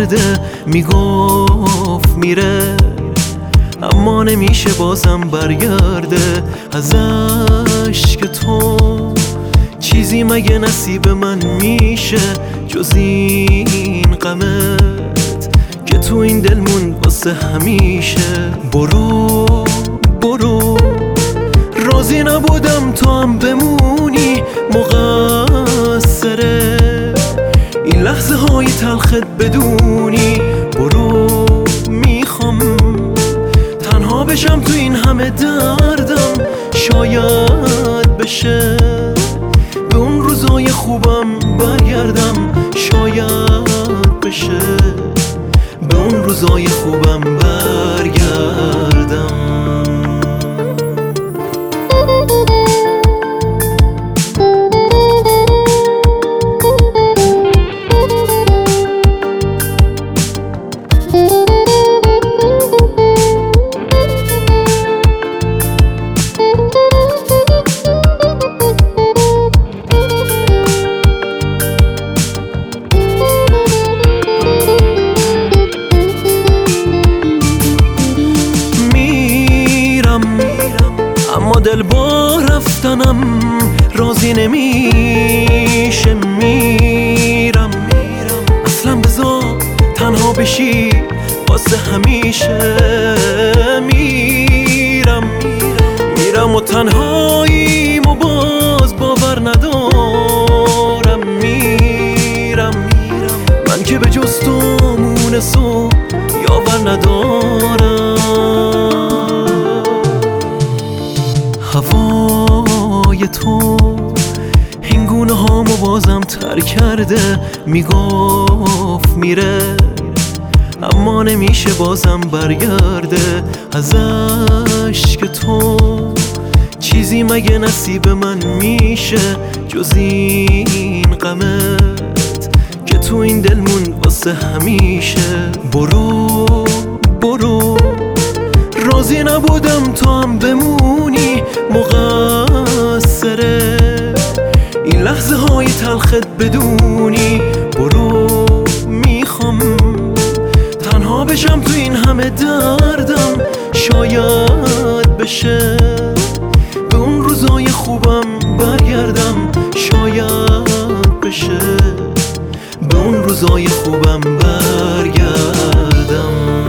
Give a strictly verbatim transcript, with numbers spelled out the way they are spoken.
کرده، میگفت میره اما نمیشه بازم برگرده. ازش که تو چیزی مگه نصیب من میشه جز این غمت که تو این دل مون واسه همیشه. برو برو راضی نبودم تو هم بمونی، مقصره این لحظه های تلخت بدونی. برو میخوام تنها بشم تو این همه دردم، شاید بشه به اون روزای خوبم برگردم، شاید بشه به اون روزای خوبم برگردم. اما دل با رفتنم راضی نمیشه، میرم اصلا بذار تنها بشی واسه همیشه. میرم میرم و تنهاییم و باز باور ندارم. میرم من که به جز تو مونس و یاور ندارم. هوای تو هنگونه هامو بازم تر کرده، میگفت میره اما نمیشه بازم برگرده. ازش که تو چیزی مگه نصیب من میشه جز این غمت که تو این دل مون واسه همیشه. برو برو راضی نبودم تو هم بمونی، مقصره این لحظه های تلخت بدونی. برو میخوام تنها بشم تو این همه دردم، شاید بشه به اون روزای خوبم برگردم، شاید بشه به اون روزای خوبم برگردم.